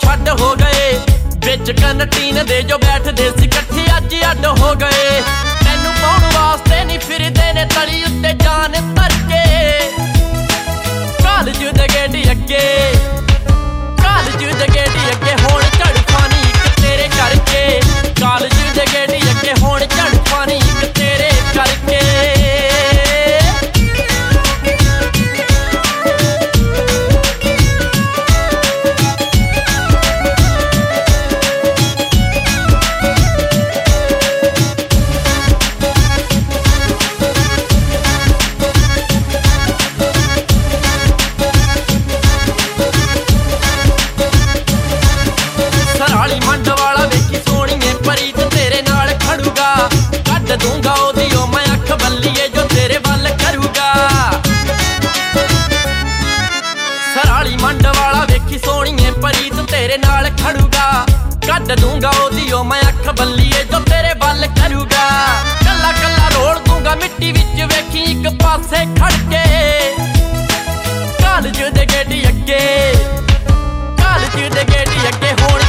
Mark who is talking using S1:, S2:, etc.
S1: ਵੱਡ ਹੋ ਗਏ। ਵਿੱਚ ਕੰਟੀਨ ਦੇ ਜੋ ਬੈਠਦੇ ਸੀ ਇਕੱਠੇ ਅੱਜ ਅੱਡ ਹੋ ਗਏ। ਤੈਨੂੰ ਪਾਉਣ ਵਾਸਤੇ ਨਹੀਂ ਫਿਰਦੇ ਨੇ ਤਲੀ ਉੱਤੇ ਜਾਨ ਧਰ ਕੇ। ਕਾਲਜ ਦੇ ਗੇਟ ਅੱਗੇ, ਕਾਲਜ ਦੇ ਗੇਟ ਅੱਗੇ ਹੁਣ ਝੜਫਾਨੀ ਇੱਕ ਤੇਰੇ ਕਰਕੇ। ਕਾਲਜ ਦੇ ਗੇਟ ਅੱਗੇ ਹੁਣ ਝੜਫਾਨੀ ਇੱਕ ਤੇਰੇ ਕਰਕੇ। ਸਰਾਲੀ ਮੰਡ ਵਾਲਾ ਵੇਖੀ ਸੋਹਣੀਏ ਪ੍ਰੀਤ ਤੇਰੇ ਨਾਲ ਖੜੂਗਾ। ਕੱਢ ਦੂੰਗਾ ਉਹਦੀ ਉਹ ਮੈਂ ਅੱਖ ਬੱਲੀਏ ਜੋ ਤੇਰੇ ਵੱਲ ਕਰੂਗਾ। ਸਰਾਲੀ ਮੰਡ ਵਾਲਾ ਵੇਖੀ ਸੋਹਣੀਏ ਪ੍ਰੀਤ ਤੇਰੇ ਨਾਲ ਖੜੂਗਾ। ਕੱਢ ਦੂੰਗਾ ਉਹਦੀ ਉਹ ਮੈਂ ਅੱਖ ਬੱਲੀਏ ਜੋ ਤੇਰੇ ਵੱਲ ਕਰੂਗਾ। ਕੱਲਾ ਕੱਲਾ ਰੋਲ ਦੂੰਗਾ ਮਿੱਟੀ ਵਿੱਚ ਵੇਖੀ ਇੱਕ ਪਾਸੇ ਖੜ ਕੇ। ਕਾਲਜ ਦੇ ਗੇਟ ਅੱਗੇ, ਕਾਲਜ ਦੇ ਗੇਟ ਅੱਗੇ ਹੁਣ